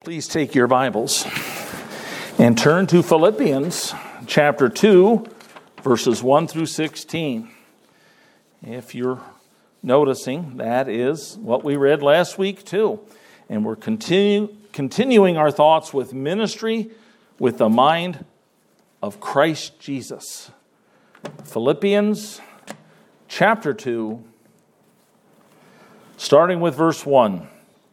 Please take your Bibles and turn to Philippians chapter 2, verses 1 through 16. If you're noticing, that is what we read last week too. And we're continuing our thoughts with ministry with the mind of Christ Jesus. Philippians chapter 2, starting with verse 1.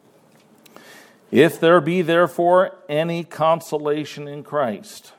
If there be therefore any consolation in Christ,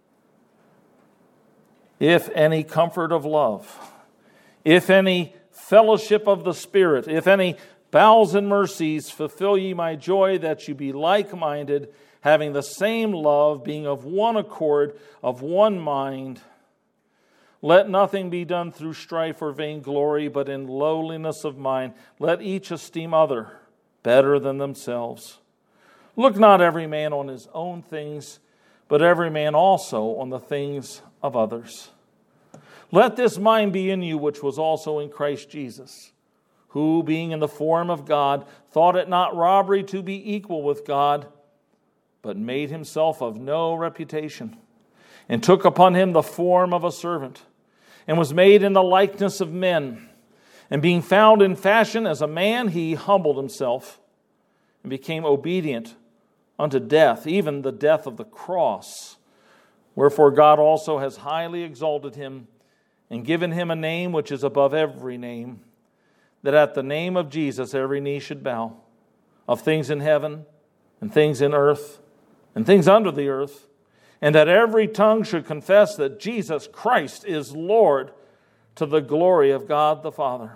if any comfort of love, if any fellowship of the Spirit, if any bowels and mercies, fulfill ye my joy, that you be like-minded, having the same love, being of one accord, of one mind. Let nothing be done through strife or vainglory, but in lowliness of mind. Let each esteem other better than themselves. Look not every man on his own things, but every man also on the things of others. Let this mind be in you, which was also in Christ Jesus, who, being in the form of God, thought it not robbery to be equal with God, but made himself of no reputation, and took upon him the form of a servant, and was made in the likeness of men. And being found in fashion as a man, he humbled himself, and became obedient unto death, even the death of the cross. Wherefore God also has highly exalted him, and given him a name which is above every name, that at the name of Jesus every knee should bow, of things in heaven, and things in earth, and things under the earth, and that every tongue should confess that Jesus Christ is Lord, to the glory of God the Father.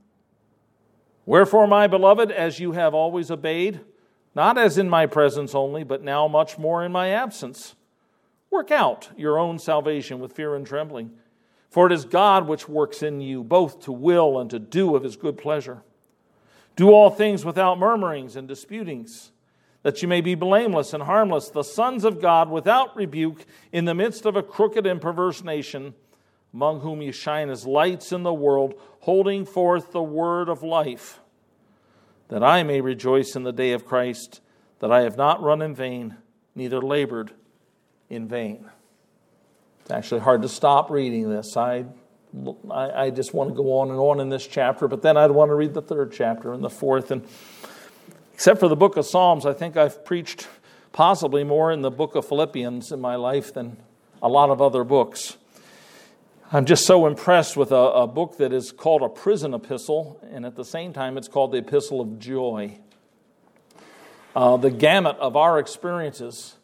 Wherefore, my beloved, as you have always obeyed, not as in my presence only, but now much more in my absence, work out your own salvation with fear and trembling. For it is God which works in you, both to will and to do of his good pleasure. Do all things without murmurings and disputings, that you may be blameless and harmless, the sons of God without rebuke, in the midst of a crooked and perverse nation, among whom you shine as lights in the world, holding forth the word of life, that I may rejoice in the day of Christ, that I have not run in vain, neither labored in vain. It's actually hard to stop reading this. I just want to go on in this chapter, but then I'd want to read the third chapter and the fourth. And except for the book of Psalms, I think I've preached possibly more in the book of Philippians in my life than a lot of other books. I'm just so impressed with a book that is called a prison epistle, and at the same time it's called the Epistle of Joy. The gamut of our experiences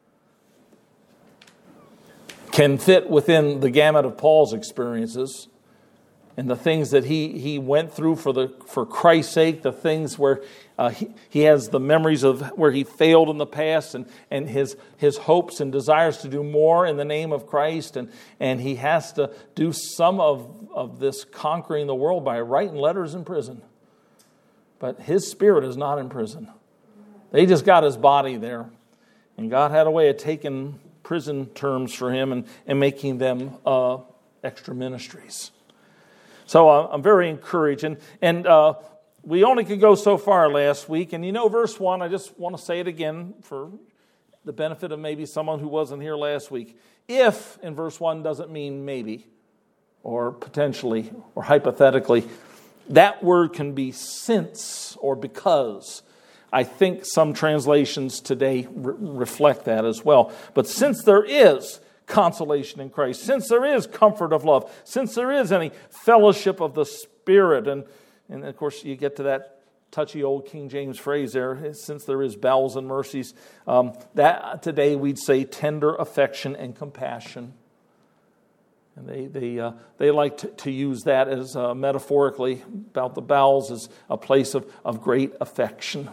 can fit within the gamut of Paul's experiences, and the things that he went through for Christ's sake, the things where he has the memories of where he failed in the past, and his hopes and desires to do more in the name of Christ, and he has to do some of this conquering the world by writing letters in prison. But his spirit is not in prison. They just got his body there, and God had a way of taking prison terms for him and making them extra ministries. So I'm very encouraged. And we only could go so far last week. And verse 1, I just want to say it again for the benefit of maybe someone who wasn't here last week. If in verse 1 doesn't mean maybe or potentially or hypothetically. That word can be since or because. I think some translations today reflect that as well. But since there is consolation in Christ, since there is comfort of love, since there is any fellowship of the Spirit, and of course you get to that touchy old King James phrase there, since there is bowels and mercies, that today we'd say tender affection and compassion. And they like to use that as metaphorically about the bowels as a place of great affection.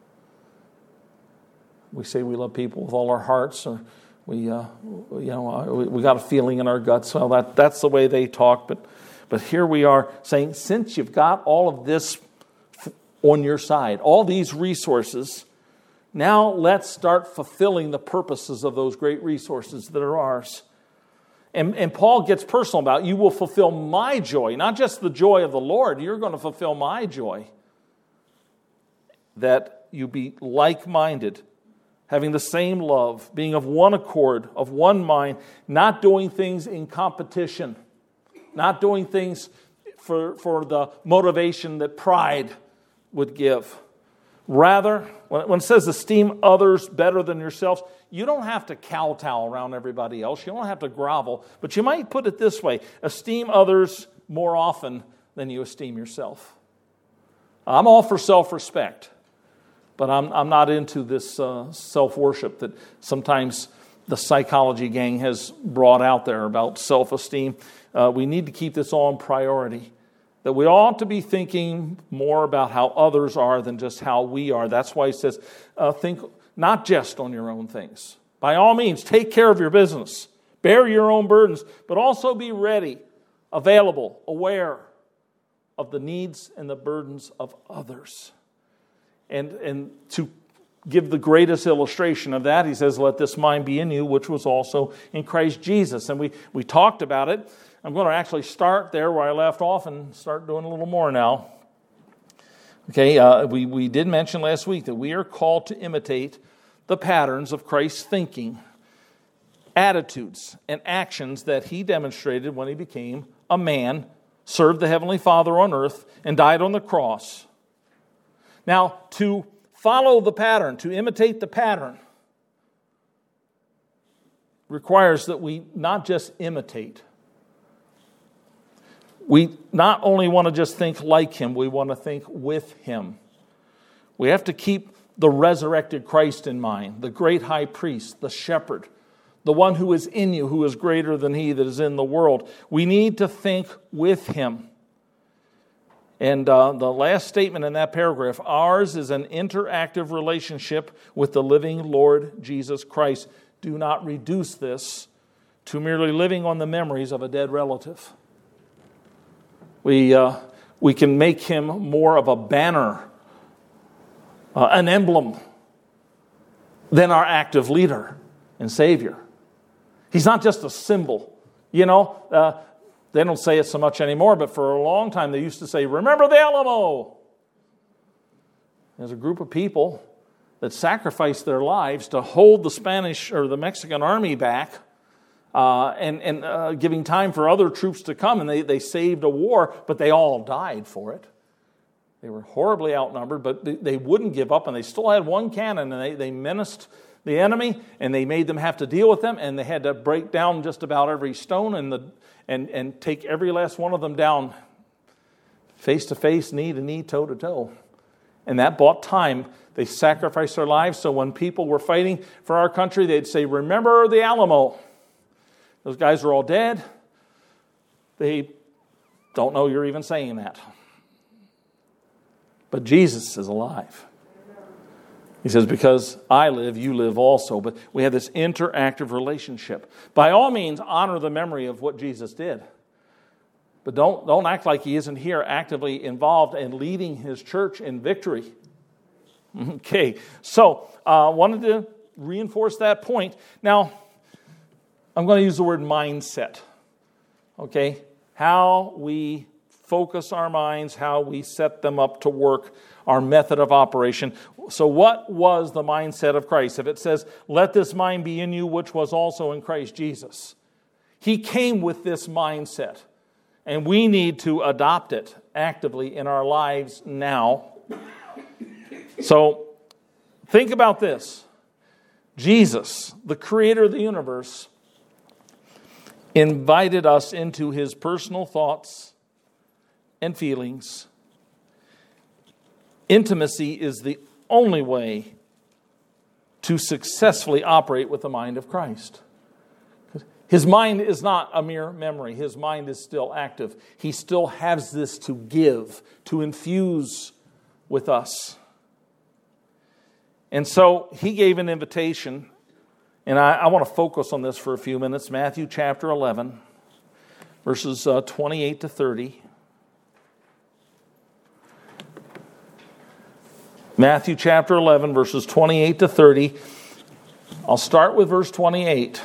We say we love people with all our hearts, or we got a feeling in our guts. Well, that's the way they talk. But here we are saying, since you've got all of this on your side, all these resources, now let's start fulfilling the purposes of those great resources that are ours. And Paul gets personal about it. You will fulfill my joy, not just the joy of the Lord. You're going to fulfill my joy, that you be like-minded, having the same love, being of one accord, of one mind, not doing things in competition, not doing things for the motivation that pride would give. Rather, when it says esteem others better than yourselves, you don't have to kowtow around everybody else. You don't have to grovel. But you might put it this way: esteem others more often than you esteem yourself. I'm all for self-respect, but I'm not into this self-worship that sometimes the psychology gang has brought out there about self-esteem. We need to keep this on priority, that we ought to be thinking more about how others are than just how we are. That's why he says, think not just on your own things. By all means, take care of your business. Bear your own burdens, but also be ready, available, aware of the needs and the burdens of others. And to give the greatest illustration of that, he says, let this mind be in you, which was also in Christ Jesus. And we talked about it. I'm going to actually start there where I left off and start doing a little more now. Okay, we did mention last week that we are called to imitate the patterns of Christ's thinking, attitudes, and actions that he demonstrated when he became a man, served the Heavenly Father on earth, and died on the cross. Now, to follow the pattern, to imitate the pattern, requires that we not just imitate. We not only want to just think like him, we want to think with him. We have to keep the resurrected Christ in mind, the great high priest, the shepherd, the one who is in you, who is greater than he that is in the world. We need to think with him. And the last statement in that paragraph, ours is an interactive relationship with the living Lord Jesus Christ. Do not reduce this to merely living on the memories of a dead relative. We can make him more of a banner, an emblem, than our active leader and Savior. He's not just a symbol. You know, they don't say it so much anymore, but for a long time they used to say, remember the Alamo. There's a group of people that sacrificed their lives to hold the Spanish or the Mexican army back, and giving time for other troops to come, and they saved a war, but they all died for it. They were horribly outnumbered, but they wouldn't give up, and they still had one cannon, and they menaced the enemy, and they made them have to deal with them, and they had to break down just about every stone and take every last one of them down face to face, knee to knee, toe to toe. And that bought time. They sacrificed their lives, so when people were fighting for our country, they'd say, remember the Alamo. Those guys are all dead. They don't know you're even saying that. But Jesus is alive. He says, because I live, you live also. But we have this interactive relationship. By all means, honor the memory of what Jesus did. But don't act like he isn't here actively involved in leading his church in victory. Okay, so I wanted to reinforce that point. Now, I'm going to use the word mindset. Okay, how we focus our minds, how we set them up to work, our method of operation. So what was the mindset of Christ? If it says, let this mind be in you, which was also in Christ Jesus. He came with this mindset, and we need to adopt it actively in our lives now. So think about this. Jesus, the creator of the universe, invited us into his personal thoughts and feelings. Intimacy is the only way to successfully operate with the mind of Christ. His mind is not a mere memory. His mind is still active. He still has this to give, to infuse with us. And so he gave an invitation, and I want to focus on this for a few minutes. Matthew chapter 11, verses 28 to 30. Matthew chapter 11, verses 28 to 30. I'll start with verse 28.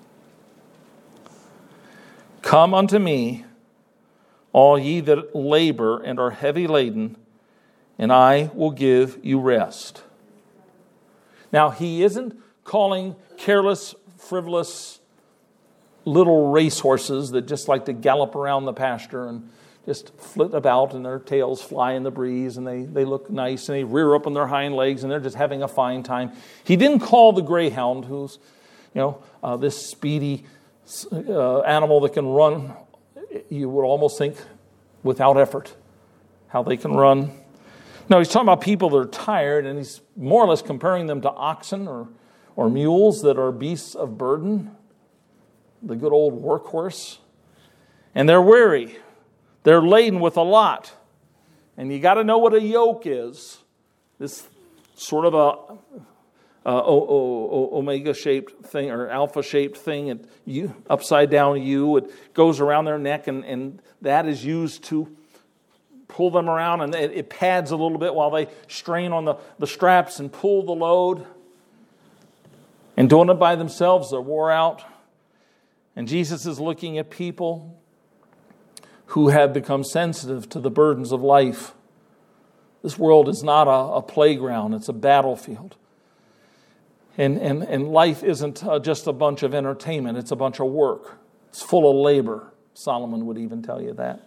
Come unto me, all ye that labor and are heavy laden, and I will give you rest. Now, he isn't calling careless, frivolous little racehorses that just like to gallop around the pasture and just flit about and their tails fly in the breeze and they look nice and they rear up on their hind legs and they're just having a fine time. He didn't call the greyhound, who's this speedy animal that can run, you would almost think without effort, how they can run. No, he's talking about people that are tired, and he's more or less comparing them to oxen or mules that are beasts of burden, the good old workhorse. And they're weary. They're laden with a lot. And you got to know what a yoke is. This sort of a omega-shaped thing or alpha-shaped thing, and upside down U. It goes around their neck, and that is used to pull them around, and it pads a little bit while they strain on the straps and pull the load. And doing it by themselves, they're wore out. And Jesus is looking at people who have become sensitive to the burdens of life. This world is not a playground, it's a battlefield. And life isn't just a bunch of entertainment, it's a bunch of work. It's full of labor. Solomon would even tell you that.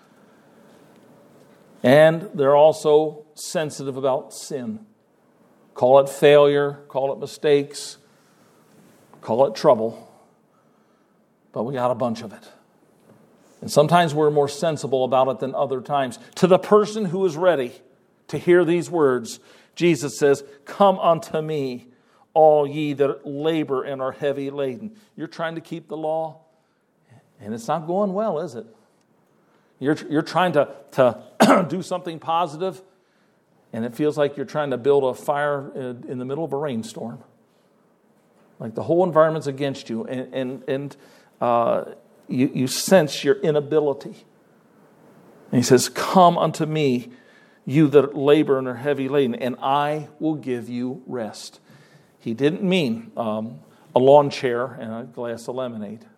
And they're also sensitive about sin. Call it failure, call it mistakes, call it trouble. But we got a bunch of it. And sometimes we're more sensible about it than other times. To the person who is ready to hear these words, Jesus says, "Come unto me, all ye that labor and are heavy laden." You're trying to keep the law, and it's not going well, is it? You're trying to do something positive, and it feels like you're trying to build a fire in the middle of a rainstorm. Like the whole environment's against you, and you sense your inability. And he says, "Come unto me, you that labor and are heavy laden, and I will give you rest." He didn't mean a lawn chair and a glass of lemonade.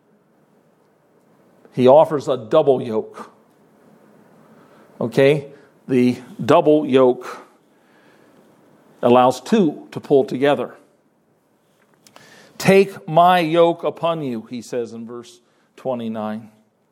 He offers a double yoke. Okay? The double yoke allows two to pull together. "Take my yoke upon you," he says in verse 29.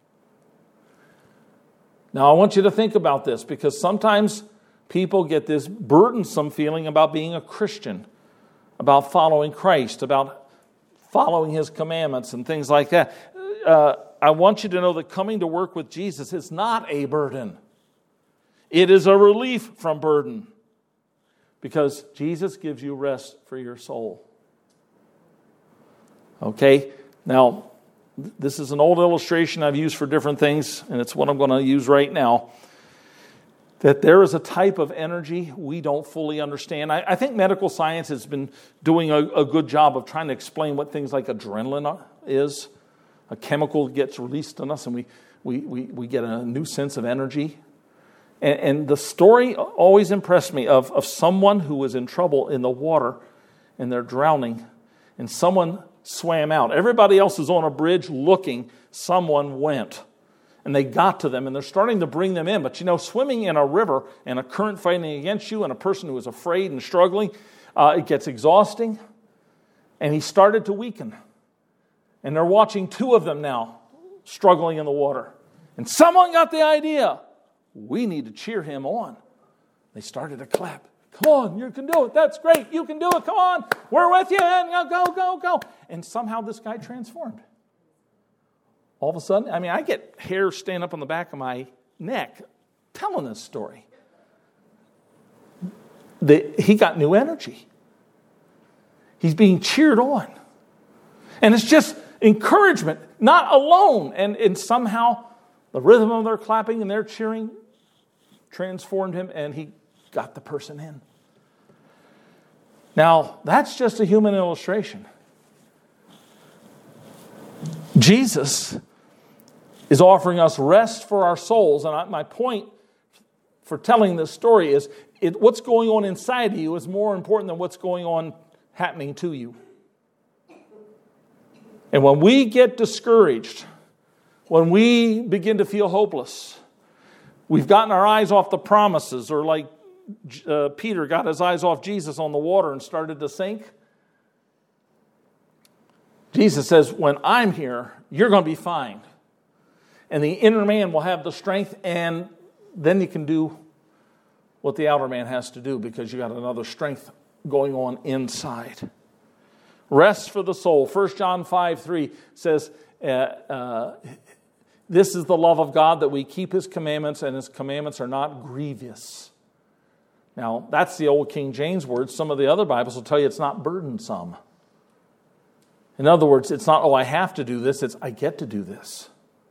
Now, I want you to think about this, because sometimes people get this burdensome feeling about being a Christian, about following Christ, about following His commandments and things like that. I want you to know that coming to work with Jesus is not a burden. It is a relief from burden, because Jesus gives you rest for your soul. Okay? Now, this is an old illustration I've used for different things, and it's what I'm going to use right now. That there is a type of energy we don't fully understand. I think medical science has been doing a good job of trying to explain what things like adrenaline is. A chemical gets released in us, and we get a new sense of energy. And the story always impressed me of someone who was in trouble in the water, and they're drowning, and someone swam out. Everybody else is on a bridge looking. Someone went. And they got to them, and they're starting to bring them in. But swimming in a river and a current fighting against you and a person who is afraid and struggling, it gets exhausting. And he started to weaken. And they're watching two of them now struggling in the water. And someone got the idea. We need to cheer him on. They started to clap. "Come on, you can do it. That's great. You can do it. Come on. We're with you. And go. And somehow this guy transformed. All of a sudden, I get hair standing up on the back of my neck telling this story. He got new energy. He's being cheered on. And it's just encouragement, not alone. And somehow the rhythm of their clapping and their cheering transformed him, and he got the person in. Now, that's just a human illustration. Jesus is offering us rest for our souls. And my point for telling this story is what's going on inside of you is more important than what's going on happening to you. And when we get discouraged, when we begin to feel hopeless, we've gotten our eyes off the promises, or like Peter got his eyes off Jesus on the water and started to sink? Jesus says, when I'm here, you're going to be fine. And the inner man will have the strength, and then you can do what the outer man has to do because you got another strength going on inside. Rest for the soul. 1 John 5:3 says, this is the love of God, that we keep His commandments, and His commandments are not grievous. Now, that's the old King James word. Some of the other Bibles will tell you it's not burdensome. In other words, it's not, I have to do this. It's, I get to do this.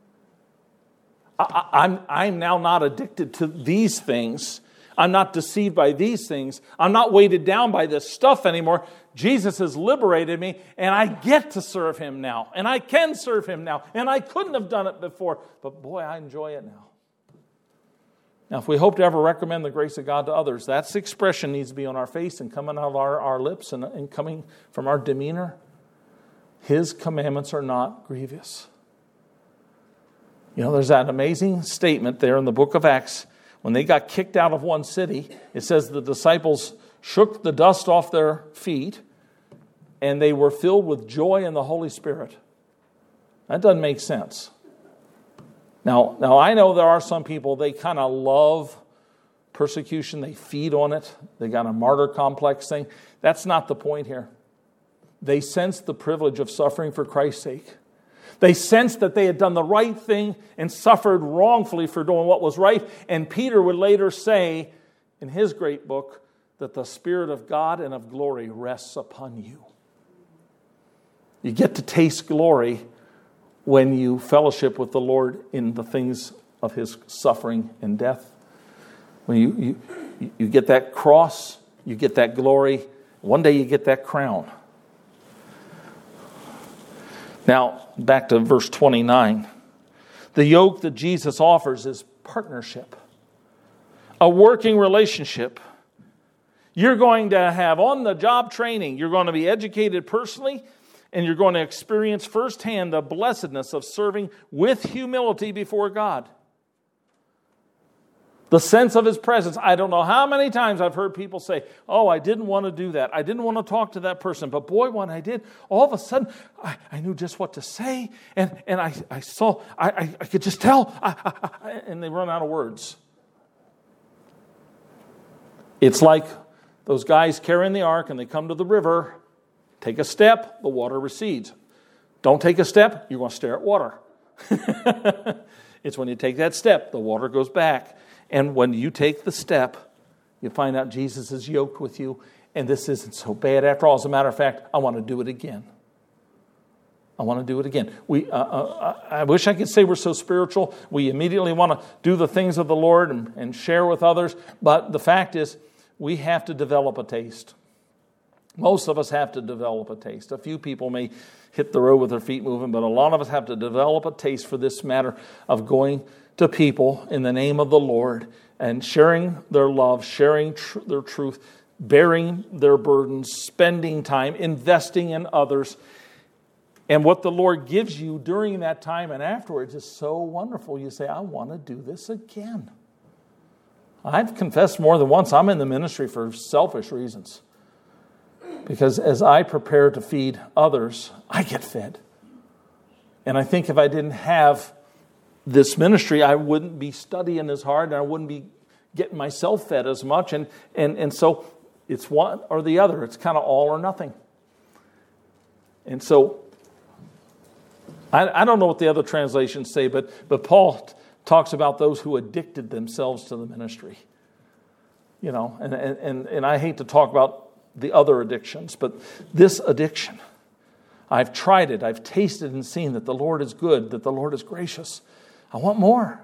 I'm now not addicted to these things. I'm not deceived by these things. I'm not weighted down by this stuff anymore. Jesus has liberated me, and I get to serve Him now. And I can serve Him now. And I couldn't have done it before. But boy, I enjoy it now. Now, if we hope to ever recommend the grace of God to others, that expression needs to be on our face and coming out of our lips and coming from our demeanor. His commandments are not grievous. You know, there's that amazing statement there in the book of Acts. When they got kicked out of one city, it says the disciples shook the dust off their feet and they were filled with joy in the Holy Spirit. That doesn't make sense. Now I know there are some people, they kind of love persecution. They feed on it. They got a martyr complex thing. That's not the point here. They sensed the privilege of suffering for Christ's sake. They sensed that they had done the right thing and suffered wrongfully for doing what was right. And Peter would later say in his great book that the Spirit of God and of glory rests upon you. You get to taste glory when you fellowship with the Lord in the things of His suffering and death. When you get that cross, you get that glory. One day you get that crown. Now, back to verse 29. The yoke that Jesus offers is partnership, a working relationship. You're going to have on-the-job training. You're going to be educated personally, and you're going to experience firsthand the blessedness of serving with humility before God. The sense of His presence. I don't know how many times I've heard people say, I didn't want to do that. I didn't want to talk to that person. But boy, when I did, all of a sudden, I knew just what to say. And I saw, I could just tell. And they run out of words. It's like those guys carrying the ark and they come to the river. Take a step, the water recedes. Don't take a step, you're going to stare at water. It's when you take that step, the water goes back. And when you take the step, you find out Jesus is yoked with you, and this isn't so bad after all. As a matter of fact, I want to do it again. I want to do it again. I wish I could say we're so spiritual. We immediately want to do the things of the Lord and share with others. But the fact is, we have to develop a taste. Most of us have to develop a taste. A few people may hit the road with their feet moving, but a lot of us have to develop a taste for this matter of going to people in the name of the Lord and sharing their love, sharing their truth, bearing their burdens, spending time, investing in others. And what the Lord gives you during that time and afterwards is so wonderful. You say, I want to do this again. I've confessed more than once, I'm in the ministry for selfish reasons. Because as I prepare to feed others, I get fed. And I think if I didn't have this ministry, I wouldn't be studying as hard and I wouldn't be getting myself fed as much. And so it's one or the other. It's kind of all or nothing. And so I don't know what the other translations say, but Paul talks about those who addicted themselves to the ministry. You know, and I hate to talk about the other addictions, but this addiction, I've tried it. I've tasted and seen that the Lord is good, that the Lord is gracious. I want more.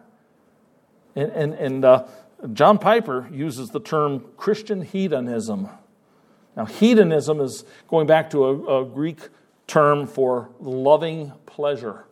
And John Piper uses the term Christian hedonism. Now, hedonism is going back to a Greek term for loving pleasure,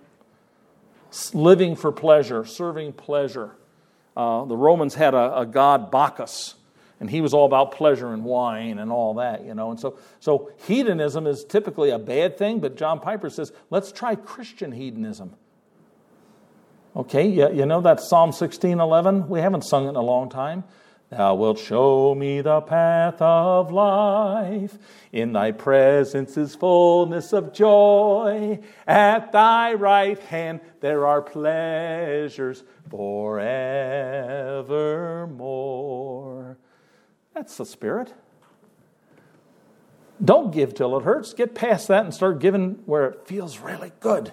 living for pleasure, serving pleasure. The Romans had a god Bacchus, and he was all about pleasure and wine and all that, you know. And so hedonism is typically a bad thing, but John Piper says, let's try Christian hedonism. Okay, you know that Psalm 16:11? We haven't sung it in a long time. Thou wilt show me the path of life. In thy presence is fullness of joy. At thy right hand there are pleasures forevermore. That's the Spirit. Don't give till it hurts. Get past that and start giving where it feels really good.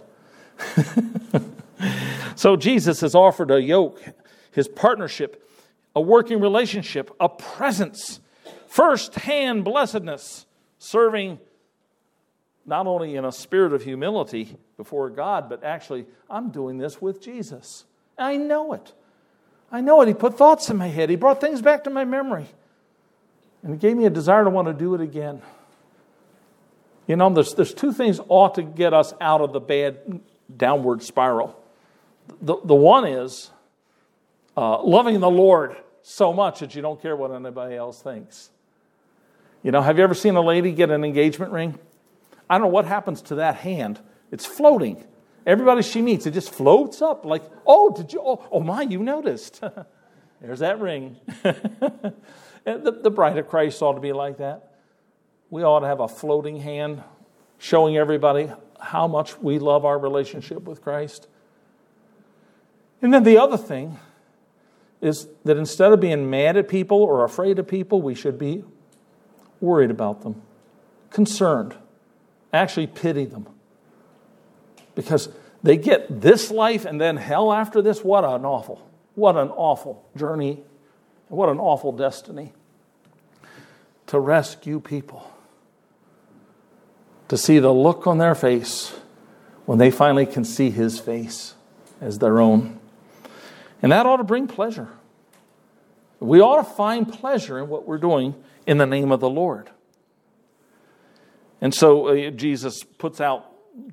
So Jesus has offered a yoke, his partnership, a working relationship, a presence, first-hand blessedness, serving not only in a spirit of humility before God, but actually, I'm doing this with Jesus. I know it. I know it. He put thoughts in my head. He brought things back to my memory. And he gave me a desire to want to do it again. You know, there's two things ought to get us out of the bad downward spiral. The one is loving the Lord so much that you don't care what anybody else thinks. You know, have you ever seen a lady get an engagement ring? I don't know what happens to that hand. It's floating. Everybody she meets, it just floats up like, oh, did you? Oh my, you noticed. There's that ring. The bride of Christ ought to be like that. We ought to have a floating hand showing everybody how much we love our relationship with Christ. And then the other thing is that instead of being mad at people or afraid of people, we should be worried about them, concerned, actually pity them. Because they get this life and then hell after this. What an awful journey, what an awful destiny. To rescue people, to see the look on their face when they finally can see his face as their own. And that ought to bring pleasure. We ought to find pleasure in what we're doing in the name of the Lord. And so Jesus puts out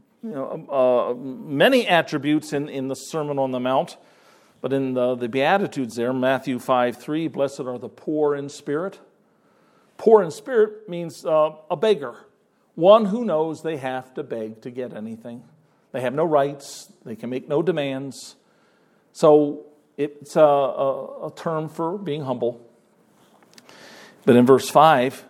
many attributes in the Sermon on the Mount, but in the Beatitudes there, Matthew 5:3, blessed are the poor in spirit. Poor in spirit means a beggar, one who knows they have to beg to get anything. They have no rights. They can make no demands. So it's a term for being humble. But in verse 5,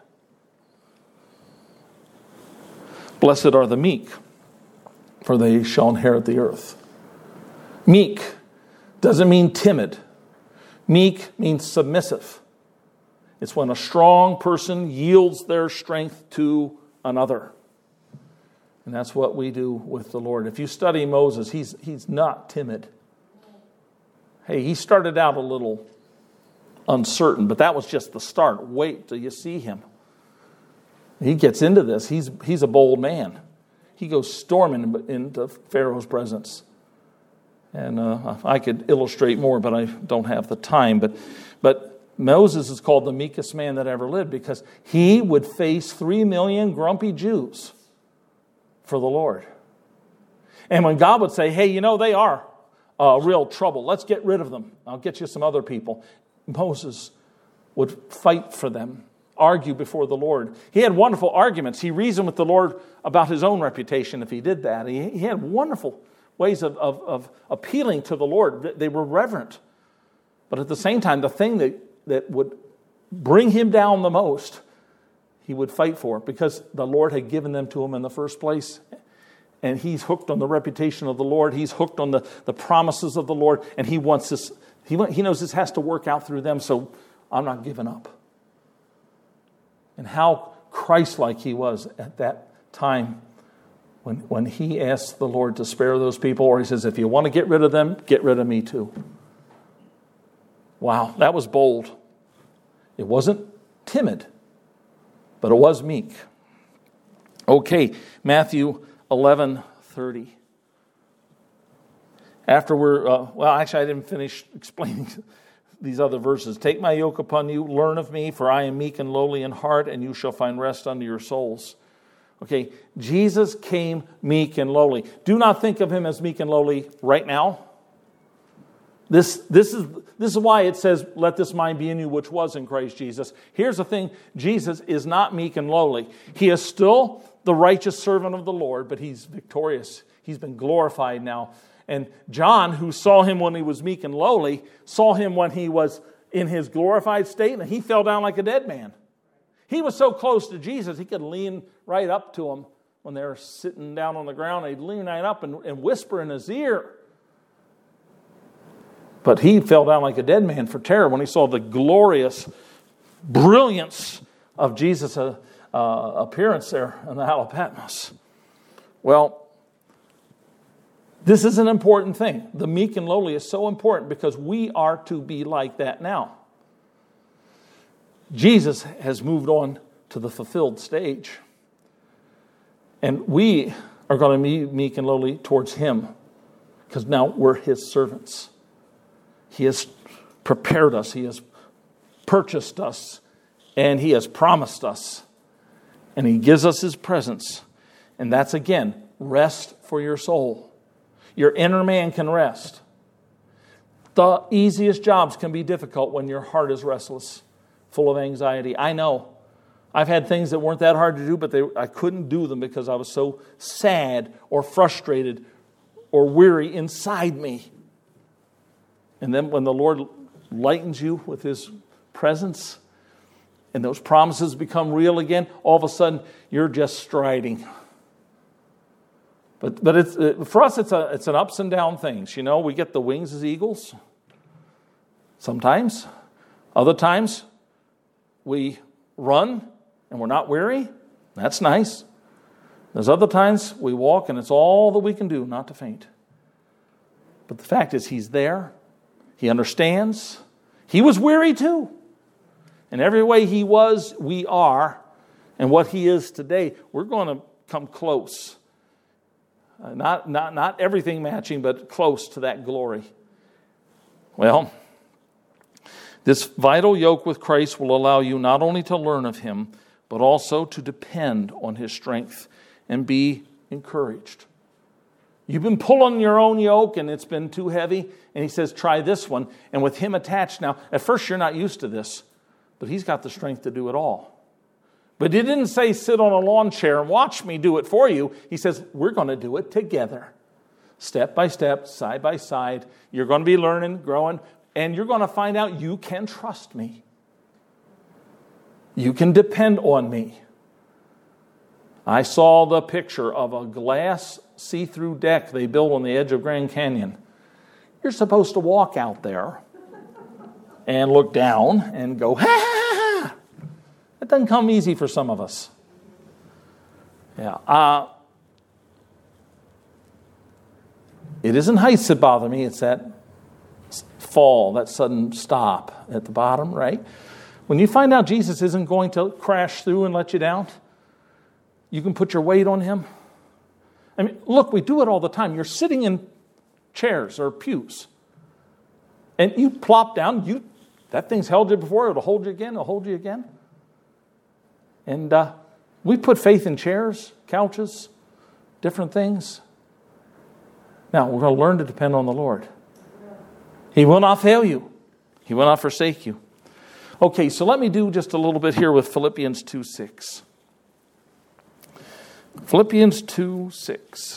blessed are the meek, for they shall inherit the earth. Meek doesn't mean timid. Meek means submissive. It's when a strong person yields their strength to another. And that's what we do with the Lord. If you study Moses, he's not timid. Hey, he started out a little uncertain, but that was just the start. Wait till you see him. He gets into this. He's a bold man. He goes storming into Pharaoh's presence. And I could illustrate more, but I don't have the time. But Moses is called the meekest man that ever lived because he would face 3 million grumpy Jews for the Lord. And when God would say, hey, you know, they are real trouble. Let's get rid of them. I'll get you some other people. Moses would fight for them, argue before the Lord. He had wonderful arguments. He reasoned with the Lord about his own reputation if he did that. He had wonderful ways of appealing to the Lord. They were reverent. But at the same time, the thing that would bring him down the most, he would fight for because the Lord had given them to him in the first place. And he's hooked on the reputation of the Lord. He's hooked on the promises of the Lord. And he wants this. He knows this has to work out through them, so I'm not giving up. And how Christ-like he was at that time when he asked the Lord to spare those people, or he says, if you want to get rid of them, get rid of me too. Wow, that was bold. It wasn't timid, but it was meek. Okay, Matthew 11:30. After I didn't finish explaining these other verses. Take my yoke upon you, learn of me, for I am meek and lowly in heart, and you shall find rest unto your souls. Okay, Jesus came meek and lowly. Do not think of him as meek and lowly right now. This is why it says, let this mind be in you which was in Christ Jesus. Here's the thing, Jesus is not meek and lowly. He is still the righteous servant of the Lord, but he's victorious. He's been glorified now. And John, who saw him when he was meek and lowly, saw him when he was in his glorified state, and he fell down like a dead man. He was so close to Jesus, he could lean right up to him when they were sitting down on the ground. He'd lean right up and whisper in his ear. But he fell down like a dead man for terror when he saw the glorious brilliance of Jesus' appearance there on the Isle of Patmos. Well, this is an important thing. The meek and lowly is so important because we are to be like that now. Jesus has moved on to the fulfilled stage. And we are going to be meek and lowly towards him because now we're his servants. He has prepared us. He has purchased us. And he has promised us. And he gives us his presence. And that's, again, rest for your soul. Your inner man can rest. The easiest jobs can be difficult when your heart is restless, full of anxiety. I know. I've had things that weren't that hard to do, but I couldn't do them because I was so sad or frustrated or weary inside me. And then when the Lord lightens you with his presence and those promises become real again, all of a sudden you're just striding. But it's for us, it's an ups and down things. You know, we get the wings as eagles sometimes. Other times we run and we're not weary. That's nice. There's other times we walk and it's all that we can do not to faint. But the fact is he's there. He understands. He was weary too. In every way he was, we are. And what he is today, we're going to come close. Not everything matching, but close to that glory. Well, this vital yoke with Christ will allow you not only to learn of him, but also to depend on his strength and be encouraged. You've been pulling your own yoke and it's been too heavy. And he says, try this one. And with him attached now, at first you're not used to this, but he's got the strength to do it all. But he didn't say sit on a lawn chair and watch me do it for you. He says, we're going to do it together. Step by step, side by side. You're going to be learning, growing, and you're going to find out you can trust me. You can depend on me. I saw the picture of a glass see-through deck they built on the edge of Grand Canyon. You're supposed to walk out there and look down and go, ha, ha, ha. It doesn't come easy for some of us. Yeah. It isn't heights that bother me. It's that fall, that sudden stop at the bottom, right? When you find out Jesus isn't going to crash through and let you down, you can put your weight on him. I mean, look, we do it all the time. You're sitting in chairs or pews, and you plop down. That thing's held you before. It'll hold you again. It'll hold you again. And we put faith in chairs, couches, different things. Now, we're going to learn to depend on the Lord. He will not fail you. He will not forsake you. Okay, so let me do just a little bit here with Philippians 2:6. Philippians 2:6.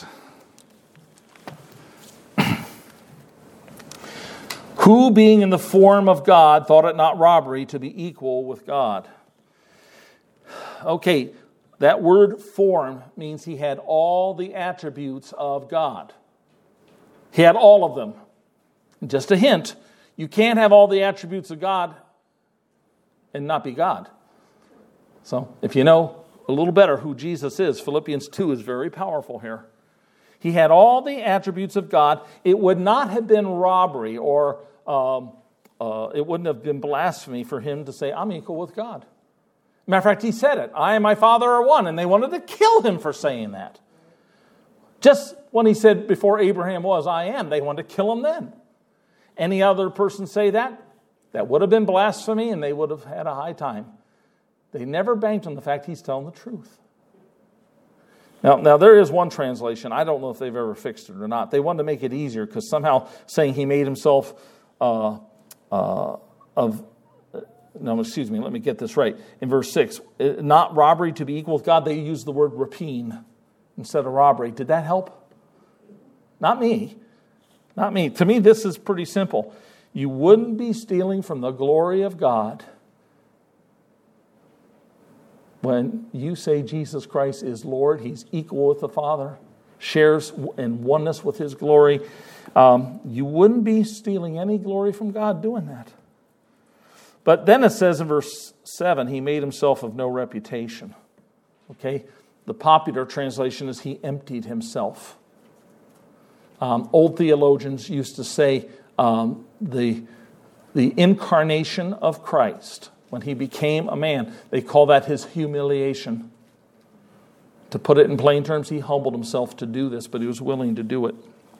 Who, being in the form of God, thought it not robbery to be equal with God. Okay, that word form means he had all the attributes of God. He had all of them. Just a hint, you can't have all the attributes of God and not be God. So if you know a little better who Jesus is, Philippians 2 is very powerful here. He had all the attributes of God. It would not have been robbery or it wouldn't have been blasphemy for him to say, I'm equal with God. Matter of fact, he said it. I and my Father are one. And they wanted to kill him for saying that. Just when he said before Abraham was, I am, they wanted to kill him then. Any other person say that? That would have been blasphemy and they would have had a high time. They never banked on the fact he's telling the truth. Now there is one translation. I don't know if they've ever fixed it or not. They wanted to make it easier because somehow saying he made himself let me get this right. In verse 6, not robbery to be equal with God, they use the word rapine instead of robbery. Did that help? Not me. Not me. To me, this is pretty simple. You wouldn't be stealing from the glory of God when you say Jesus Christ is Lord. He's equal with the Father, shares in oneness with His glory. You wouldn't be stealing any glory from God doing that. But then it says in verse 7, He made Himself of no reputation. Okay? The popular translation is He emptied Himself. Old theologians used to say the incarnation of Christ, when He became a man, they call that His humiliation. To put it in plain terms, He humbled Himself to do this, but He was willing to do it.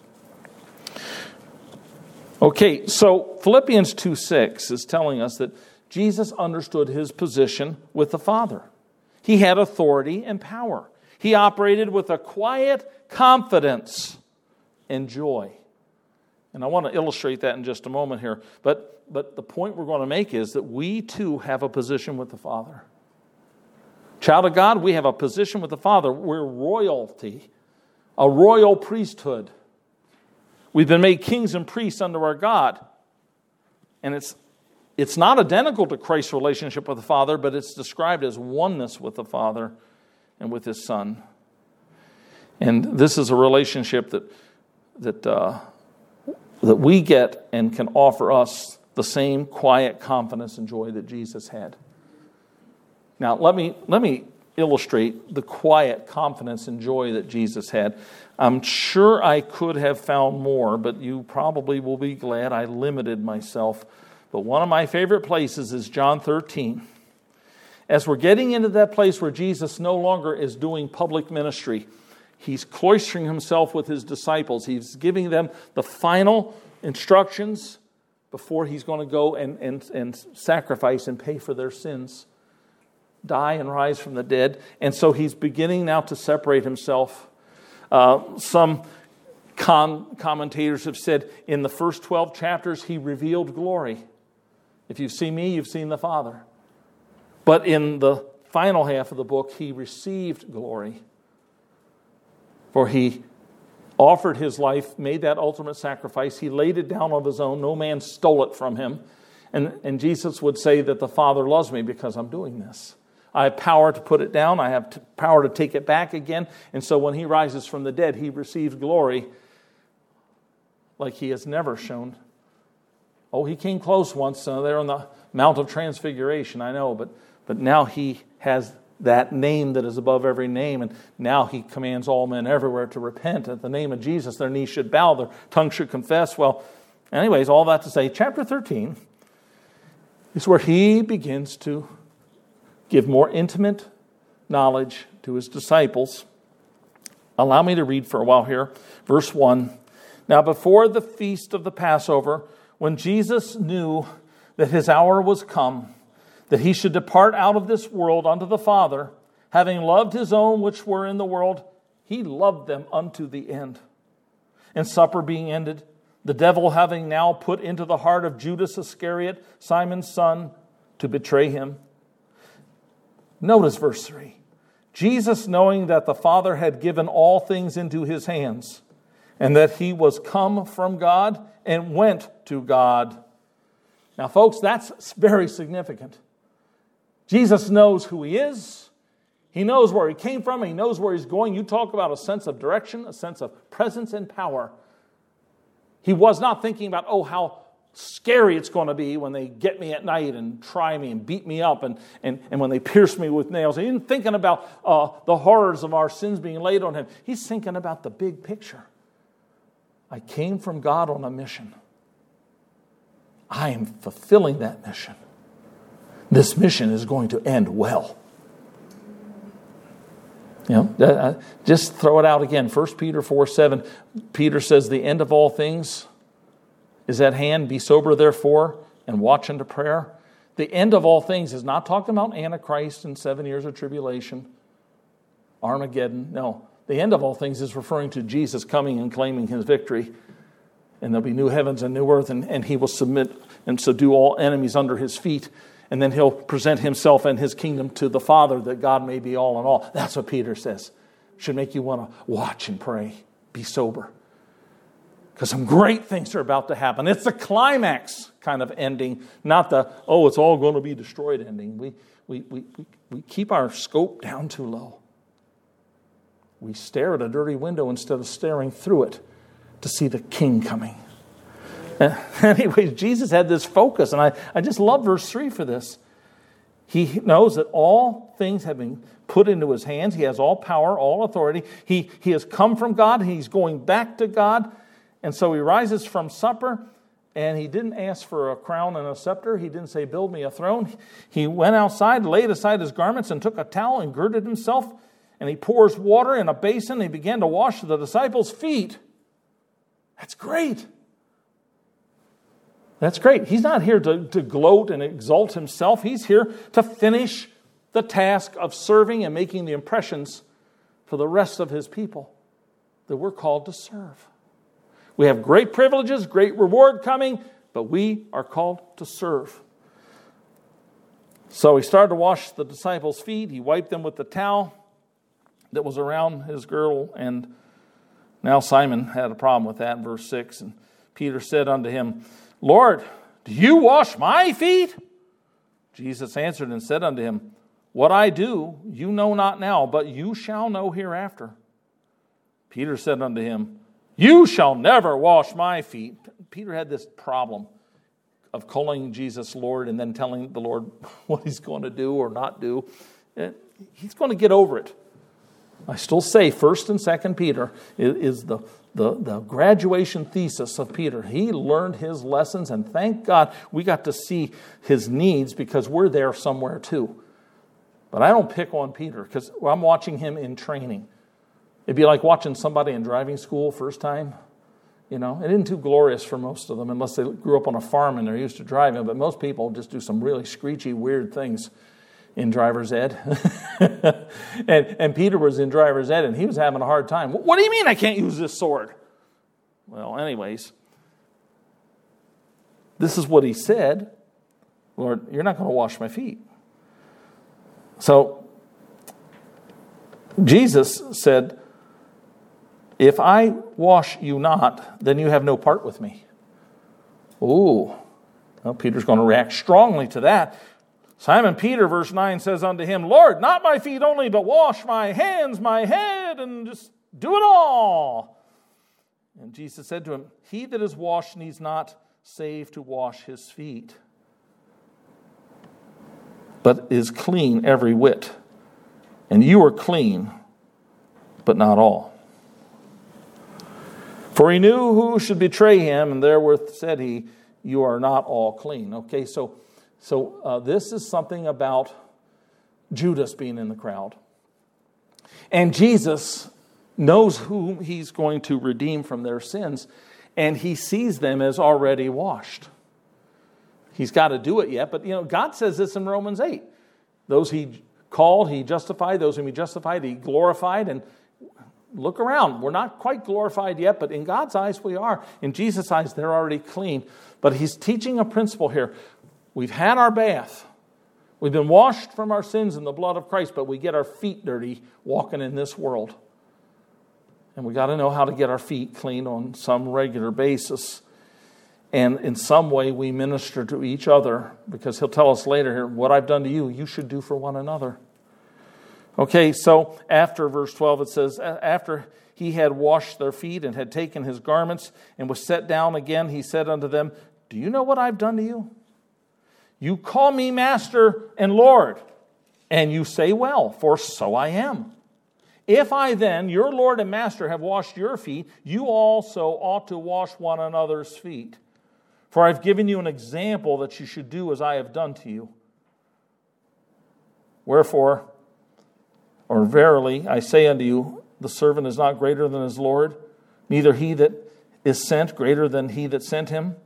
Okay, so Philippians 2:6 is telling us that Jesus understood His position with the Father. He had authority and power. He operated with a quiet confidence and joy. And I want to illustrate that in just a moment here. But the point we're going to make is that we too have a position with the Father. Child of God, we have a position with the Father. We're royalty, a royal priesthood. We've been made kings and priests unto our God. And it's not identical to Christ's relationship with the Father, but it's described as oneness with the Father and with His Son. And this is a relationship that we get and can offer us the same quiet confidence and joy that Jesus had. Now, let me illustrate the quiet confidence and joy that Jesus had. I'm sure I could have found more, but you probably will be glad I limited myself. But one of my favorite places is John 13. As we're getting into that place where Jesus no longer is doing public ministry, He's cloistering Himself with His disciples. He's giving them the final instructions before He's going to go and sacrifice and pay for their sins, die and rise from the dead. And so He's beginning now to separate Himself. Some commentators have said in the first 12 chapters He revealed glory. If you've seen me, you've seen the Father. But in the final half of the book, He received glory. For He offered His life, made that ultimate sacrifice. He laid it down of His own. No man stole it from Him. And Jesus would say that the Father loves me because I'm doing this. I have power to put it down. I have power to take it back again. And so when He rises from the dead, He receives glory like He has never shown. Oh, He came close once there on the Mount of Transfiguration, I know. But now He has that name that is above every name. And now He commands all men everywhere to repent. At the name of Jesus, their knees should bow, their tongue should confess. Well, anyways, all that to say, chapter 13 is where He begins to give more intimate knowledge to His disciples. Allow me to read for a while here. Verse 1. Now before the feast of the Passover, when Jesus knew that His hour was come, that He should depart out of this world unto the Father, having loved His own which were in the world, He loved them unto the end. And supper being ended, the devil having now put into the heart of Judas Iscariot, Simon's son, to betray Him. Notice verse 3. Jesus, knowing that the Father had given all things into His hands, and that He was come from God and went to God. Now, folks, that's very significant. Jesus knows who He is. He knows where He came from. He knows where He's going. You talk about a sense of direction, a sense of presence and power. He was not thinking about, how scary it's going to be when they get me at night and try me and beat me up and when they pierce me with nails. He isn't thinking about the horrors of our sins being laid on Him. He's thinking about the big picture. I came from God on a mission. I am fulfilling that mission. This mission is going to end well. Just throw it out again. 1 Peter 4:7. Peter says, the end of all things is at hand. Be sober, therefore, and watch unto prayer. The end of all things is not talking about Antichrist and 7 years of tribulation, Armageddon. No, the end of all things is referring to Jesus coming and claiming His victory. And there'll be new heavens and new earth, and He will submit and subdue all enemies under His feet. And then He'll present Himself and His kingdom to the Father, that God may be all in all. That's what Peter says. Should make you want to watch and pray. Be sober. Because some great things are about to happen. It's the climax kind of ending, not the, it's all going to be destroyed ending. We keep our scope down too low. We stare at a dirty window instead of staring through it to see the King coming. Anyways, Jesus had this focus, and I just love verse 3 for this. He knows that all things have been put into his hands. He has all power, all authority. He has come from God. He's going back to God. And so he rises from supper, and he didn't ask for a crown and a scepter. He didn't say, build me a throne. He went outside, laid aside his garments, and took a towel and girded himself. And he pours water in a basin. He began to wash the disciples' feet. That's great. That's great. He's not here to gloat and exalt himself. He's here to finish the task of serving and making the impressions for the rest of his people that we're called to serve. We have great privileges, great reward coming, but we are called to serve. So he started to wash the disciples' feet. He wiped them with the towel that was around his girdle. And now Simon had a problem with that in verse 6. And Peter said unto him, Lord, do you wash my feet? Jesus answered and said unto him, What I do you know not now, but you shall know hereafter. Peter said unto him, You shall never wash my feet. Peter had this problem of calling Jesus Lord and then telling the Lord what he's going to do or not do. He's going to get over it. I still say 1st and 2nd Peter is the graduation thesis of Peter. He learned his lessons, and thank God we got to see his needs because we're there somewhere too. But I don't pick on Peter because I'm watching him in training. It'd be like watching somebody in driving school first time. You know, it isn't too glorious for most of them unless they grew up on a farm and they're used to driving. But most people just do some really screechy, weird things in driver's ed. and Peter was in driver's ed and he was having a hard time. What do you mean I can't use this sword? Well, anyways, this is what he said. Lord, you're not going to wash my feet. So Jesus said, If I wash you not, then you have no part with me. Ooh. Well, Peter's going to react strongly to that. Simon Peter, verse 9, says unto him, Lord, not my feet only, but wash my hands, my head, and just do it all. And Jesus said to him, He that is washed needs not save to wash his feet, but is clean every whit. And you are clean, but not all. For he knew who should betray him, and therewith said he, You are not all clean. Okay, so this is something about Judas being in the crowd. And Jesus knows whom he's going to redeem from their sins, and he sees them as already washed. He's got to do it yet, but God says this in Romans 8. Those he called, he justified. Those whom he justified, he glorified. And look around. We're not quite glorified yet, but in God's eyes we are. In Jesus' eyes, they're already clean. But he's teaching a principle here. We've had our bath. We've been washed from our sins in the blood of Christ, but we get our feet dirty walking in this world. And we got to know how to get our feet clean on some regular basis. And in some way we minister to each other, because he'll tell us later here, what I've done to you, you should do for one another. Okay, so after verse 12 it says, after he had washed their feet and had taken his garments and was set down again, he said unto them, Do you know what I've done to you? You call me Master and Lord, and you say well, for so I am. If I then, your Lord and Master, have washed your feet, you also ought to wash one another's feet. For I've given you an example that you should do as I have done to you. Wherefore, or verily, I say unto you, the servant is not greater than his Lord, neither he that is sent greater than he that sent him.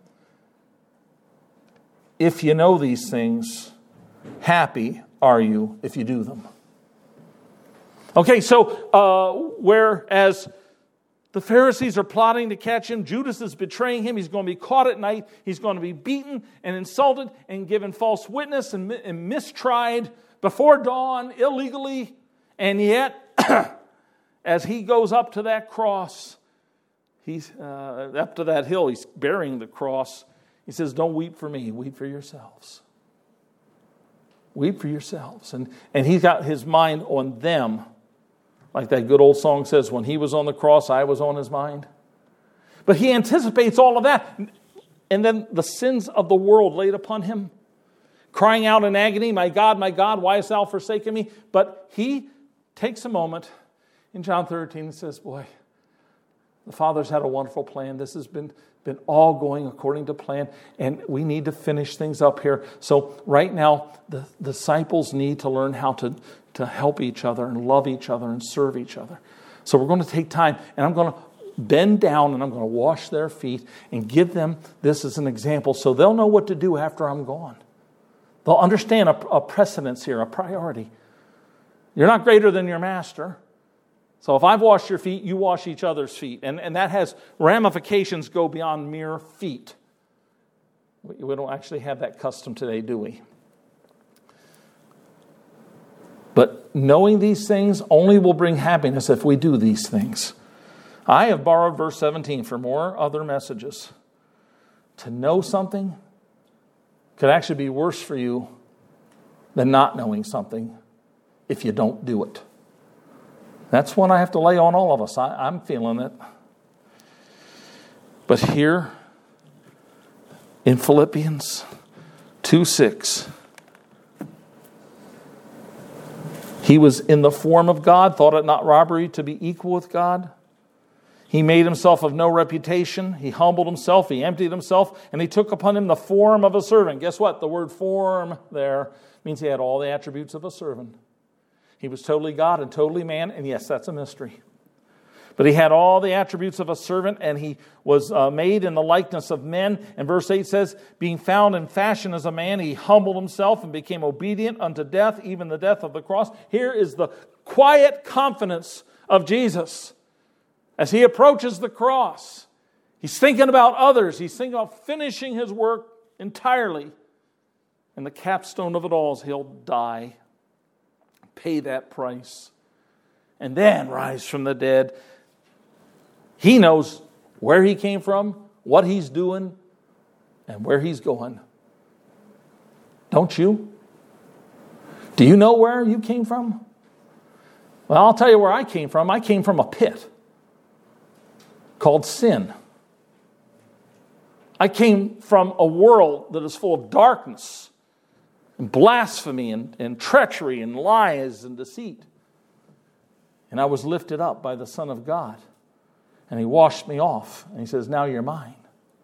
If you know these things, happy are you if you do them. Okay, so whereas the Pharisees are plotting to catch him, Judas is betraying him, he's going to be caught at night, he's going to be beaten and insulted and given false witness and mistried before dawn illegally. And yet, as he goes up to that cross, he's up to that hill. He's bearing the cross. He says, don't weep for me. Weep for yourselves. Weep for yourselves. And he's got his mind on them. Like that good old song says, when he was on the cross, I was on his mind. But he anticipates all of that. And then the sins of the world laid upon him. Crying out in agony, my God, why hast thou forsaken me? But he takes a moment in John 13 and says, boy, the Father's had a wonderful plan. This has been all going according to plan, and we need to finish things up here. So right now, the disciples need to learn how to help each other and love each other and serve each other. So we're going to take time, and I'm going to bend down and I'm going to wash their feet and give them this as an example so they'll know what to do after I'm gone. They'll understand a precedence here, a priority. You're not greater than your master. So if I've washed your feet, you wash each other's feet. And that has ramifications go beyond mere feet. We don't actually have that custom today, do we? But knowing these things only will bring happiness if we do these things. I have borrowed verse 17 for more other messages. To know something could actually be worse for you than not knowing something if you don't do it. That's one I have to lay on all of us. I'm feeling it. But here in Philippians 2:6, he was in the form of God, thought it not robbery to be equal with God. He made himself of no reputation. He humbled himself. He emptied himself. And he took upon him the form of a servant. Guess what? The word form there means he had all the attributes of a servant. He was totally God and totally man. And yes, that's a mystery. But he had all the attributes of a servant. And he was made in the likeness of men. And verse 8 says, being found in fashion as a man, he humbled himself and became obedient unto death, even the death of the cross. Here is the quiet confidence of Jesus. As he approaches the cross, he's thinking about others. He's thinking about finishing his work entirely. And the capstone of it all is he'll die, pay that price, and then rise from the dead. He knows where he came from, what he's doing, and where he's going. Don't you? Do you know where you came from? Well, I'll tell you where I came from. I came from a pit called sin. I came from a world that is full of darkness and blasphemy and treachery and lies and deceit. And I was lifted up by the Son of God. And he washed me off. And he says, now you're mine.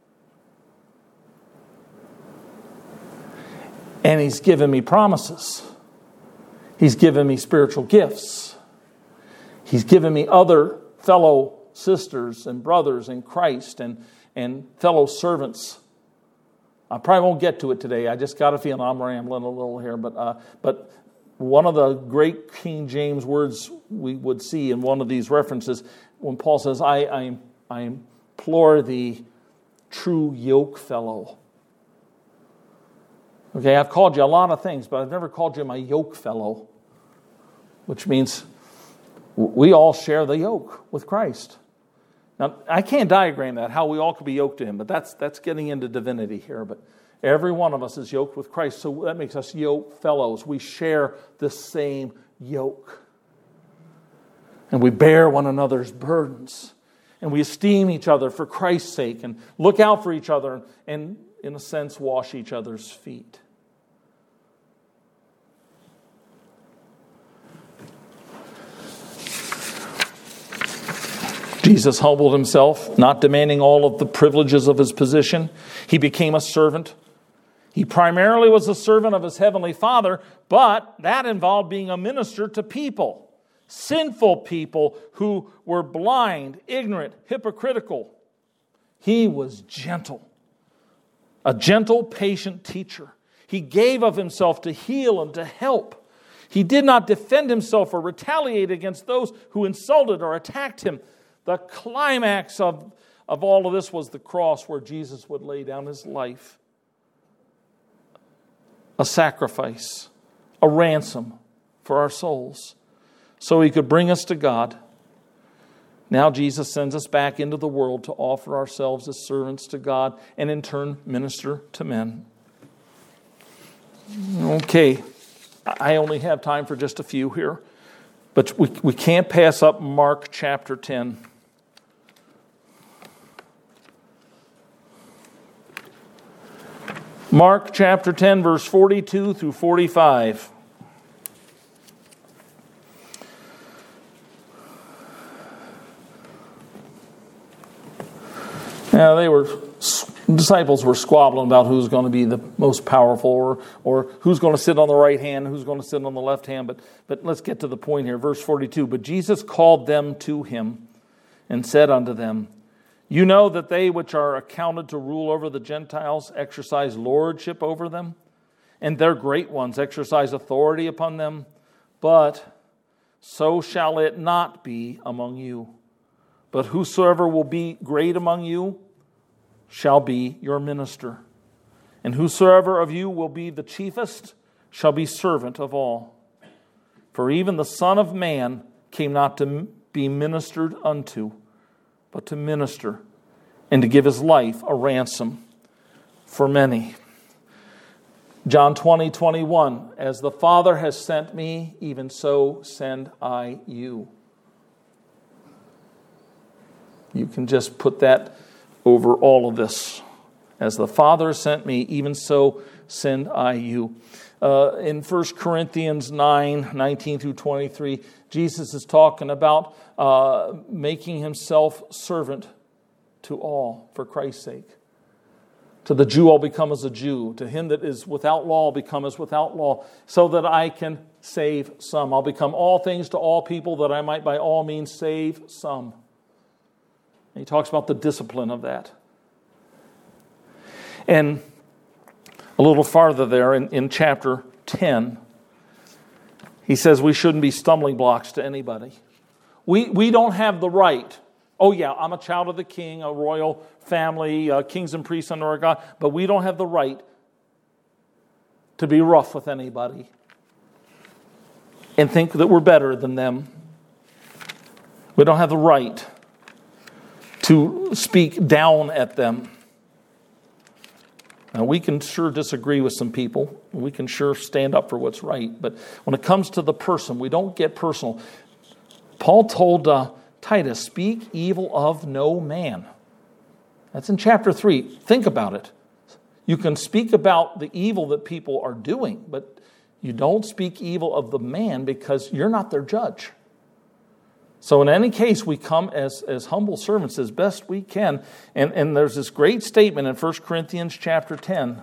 And he's given me promises. He's given me spiritual gifts. He's given me other fellow sisters and brothers in Christ and fellow servants. I probably won't get to it today. I just got a feeling I'm rambling a little here. But one of the great King James words we would see in one of these references, when Paul says, I implore thee, true yoke fellow. Okay, I've called you a lot of things, but I've never called you my yoke fellow, which means we all share the yoke with Christ. Now, I can't diagram that, how we all could be yoked to him, but that's getting into divinity here. But every one of us is yoked with Christ, so that makes us yoke fellows. We share the same yoke. And we bear one another's burdens. And we esteem each other for Christ's sake and look out for each other and, in a sense, wash each other's feet. Jesus humbled himself, not demanding all of the privileges of his position. He became a servant. He primarily was a servant of his heavenly Father, but that involved being a minister to people, sinful people who were blind, ignorant, hypocritical. He was gentle, a gentle, patient teacher. He gave of himself to heal and to help. He did not defend himself or retaliate against those who insulted or attacked him. The climax of all of this was the cross where Jesus would lay down his life. A sacrifice, a ransom for our souls, so he could bring us to God. Now Jesus sends us back into the world to offer ourselves as servants to God and in turn minister to men. Okay, I only have time for just a few here, but we can't pass up Mark chapter 10. Mark chapter 10, verse 42 through 45. Now, disciples were squabbling about who's going to be the most powerful or who's going to sit on the right hand, who's going to sit on the left hand. But let's get to the point here. Verse 42, but Jesus called them to him and said unto them, you know that they which are accounted to rule over the Gentiles exercise lordship over them, and their great ones exercise authority upon them. But so shall it not be among you. But whosoever will be great among you shall be your minister. And whosoever of you will be the chiefest shall be servant of all. For even the Son of Man came not to be ministered unto, but to minister, and to give his life a ransom for many. John 20:21, as the Father has sent me, even so send I you. You can just put that over all of this. As the Father sent me, even so send I you. In 1 Corinthians 9:19 through 23, Jesus is talking about making himself servant to all for Christ's sake. To the Jew I'll become as a Jew. To him that is without law I'll become as without law, so that I can save some. I'll become all things to all people, that I might by all means save some. And he talks about the discipline of that. And a little farther there in chapter 10, he says we shouldn't be stumbling blocks to anybody. We don't have the right. Oh yeah, I'm a child of the king, a royal family, kings and priests under our God, but we don't have the right to be rough with anybody and think that we're better than them. We don't have the right to speak down at them. Now, we can sure disagree with some people. We can sure stand up for what's right. But when it comes to the person, we don't get personal. Paul told Titus, speak evil of no man. That's in chapter 3. Think about it. You can speak about the evil that people are doing, but you don't speak evil of the man because you're not their judge. So in any case, we come as humble servants as best we can. And there's this great statement in 1 Corinthians chapter 10,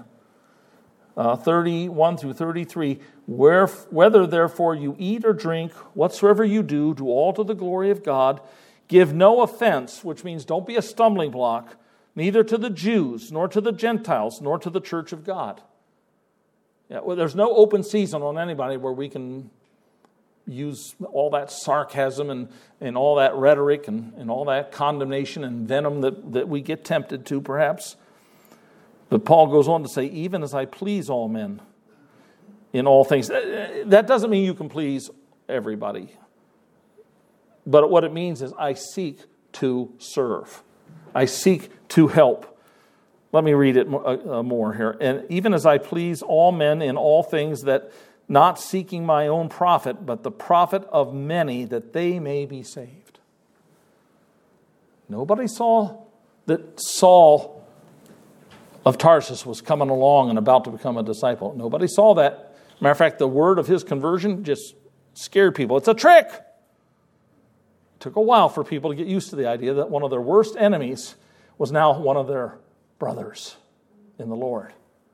31 through 33. Whether therefore you eat or drink, whatsoever you do all to the glory of God. Give no offense, which means don't be a stumbling block, neither to the Jews, nor to the Gentiles, nor to the church of God. Yeah, well, there's no open season on anybody where we can use all that sarcasm and all that rhetoric and all that condemnation and venom that we get tempted to, perhaps. But Paul goes on to say, even as I please all men in all things. That doesn't mean you can please everybody. But what it means is I seek to serve. I seek to help. Let me read it more here. And even as I please all men in all things, that not seeking my own profit, but the profit of many, that they may be saved. Nobody saw that Saul of Tarsus was coming along and about to become a disciple. Nobody saw that. Matter of fact, the word of his conversion just scared people. It's a trick. It took a while for people to get used to the idea that one of their worst enemies was now one of their brothers in the Lord.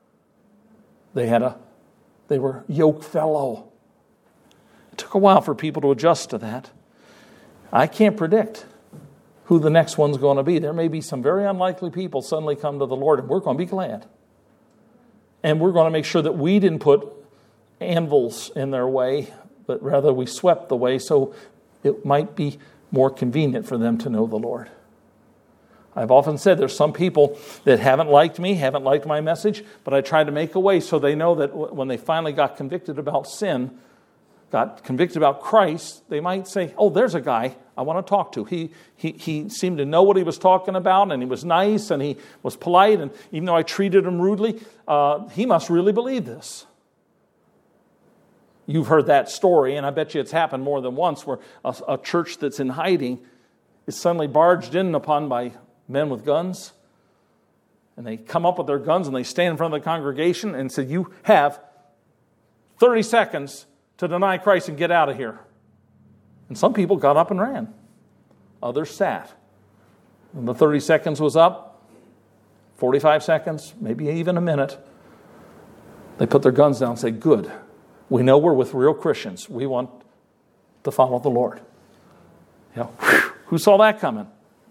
They were yoke fellow. It took a while for people to adjust to that. I can't predict who the next one's going to be. There may be some very unlikely people suddenly come to the Lord, and we're going to be glad. And we're going to make sure that we didn't put anvils in their way, but rather we swept the way so it might be more convenient for them to know the Lord. I've often said there's some people that haven't liked me, haven't liked my message, but I try to make a way so they know that when they finally got convicted about sin, got convicted about Christ, they might say, oh, there's a guy I want to talk to. He seemed to know what he was talking about, and he was nice, and he was polite, and even though I treated him rudely, he must really believe this. You've heard that story, and I bet you it's happened more than once, where a church that's in hiding is suddenly barged in upon by men with guns, and they come up with their guns, and they stand in front of the congregation and say, you have 30 seconds to deny Christ and get out of here. And some people got up and ran. Others sat. When the 30 seconds was up, 45 seconds, maybe even a minute, they put their guns down and say, good. We know we're with real Christians. We want to follow the Lord. You know, who saw that coming?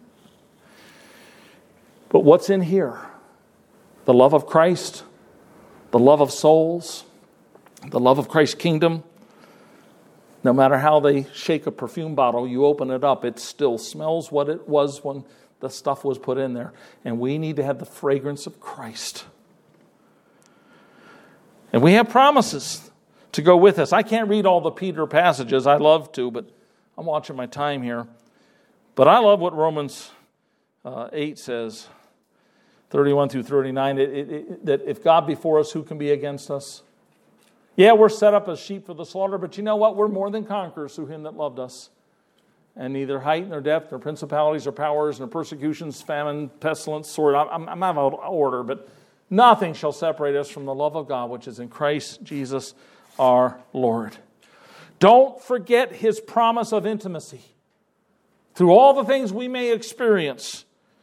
But what's in here? The love of Christ, the love of souls, the love of Christ's kingdom. No matter how they shake a perfume bottle, you open it up, it still smells what it was when the stuff was put in there. And we need to have the fragrance of Christ. And we have promises to go with us. I can't read all the Peter passages. I love to, but I'm watching my time here. But I love what Romans 8 says, 31 through 39, that if God be for us, who can be against us? Yeah, we're set up as sheep for the slaughter, but you know what? We're more than conquerors through him that loved us. And neither height nor depth, nor principalities or powers, nor persecutions, famine, pestilence, sword. I'm out of order, but nothing shall separate us from the love of God, which is in Christ Jesus our Lord. Don't forget his promise of intimacy. Through all the things we may experience,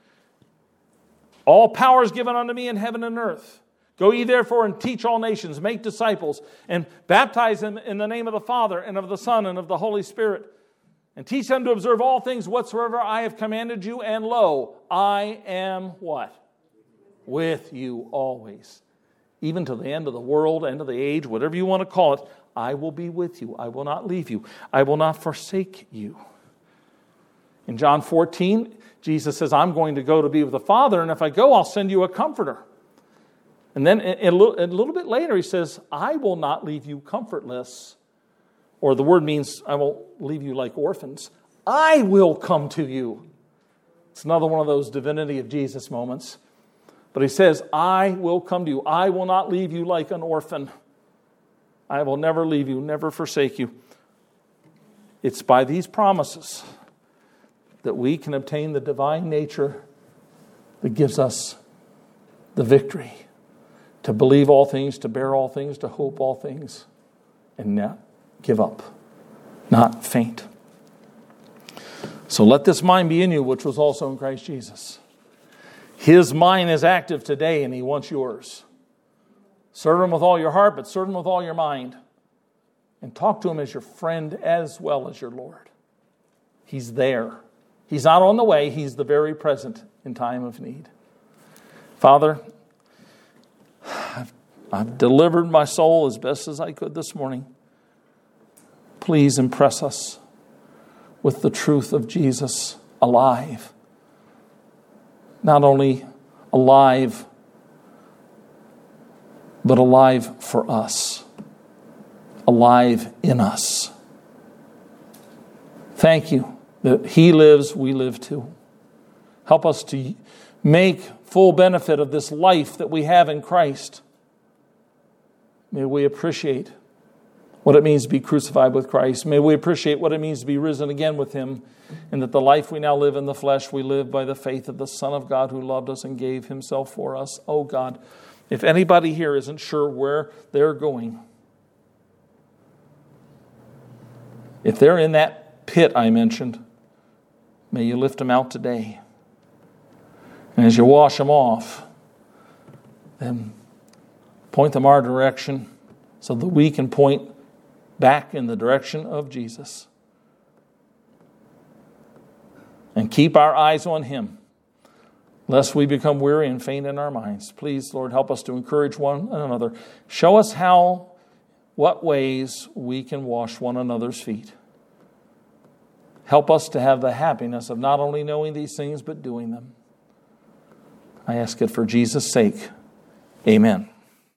all power is given unto me in heaven and earth. Go ye therefore and teach all nations, make disciples, and baptize them in the name of the Father and of the Son and of the Holy Spirit. And teach them to observe all things whatsoever I have commanded you. And lo, I am what? With you always. Even to the end of the world, end of the age, whatever you want to call it, I will be with you. I will not leave you. I will not forsake you. In John 14, Jesus says, I'm going to go to be with the Father, and if I go, I'll send you a comforter. And then a little bit later, he says, I will not leave you comfortless. Or the word means, I won't leave you like orphans. I will come to you. It's another one of those divinity of Jesus moments. But he says, I will come to you. I will not leave you like an orphan. I will never leave you, never forsake you. It's by these promises that we can obtain the divine nature that gives us the victory. To believe all things, to bear all things, to hope all things, and not give up, not faint. So let this mind be in you, which was also in Christ Jesus. His mind is active today, and he wants yours. Serve him with all your heart, but serve him with all your mind. And talk to him as your friend as well as your Lord. He's there. He's not on the way. He's the very present in time of need. Father, I've delivered my soul as best as I could this morning. Please impress us with the truth of Jesus alive. Not only alive, but alive for us. Alive in us. Thank you that he lives, we live too. Help us to make full benefit of this life that we have in Christ. May we appreciate what it means to be crucified with Christ. May we appreciate what it means to be risen again with him, and that the life we now live in the flesh, we live by the faith of the Son of God who loved us and gave himself for us. Oh God, if anybody here isn't sure where they're going, if they're in that pit I mentioned, may you lift them out today. And as you wash them off, then point them our direction so that we can point back in the direction of Jesus. And keep our eyes on him, lest we become weary and faint in our minds. Please, Lord, help us to encourage one another. Show us what ways we can wash one another's feet. Help us to have the happiness of not only knowing these things, but doing them. I ask it for Jesus' sake. Amen.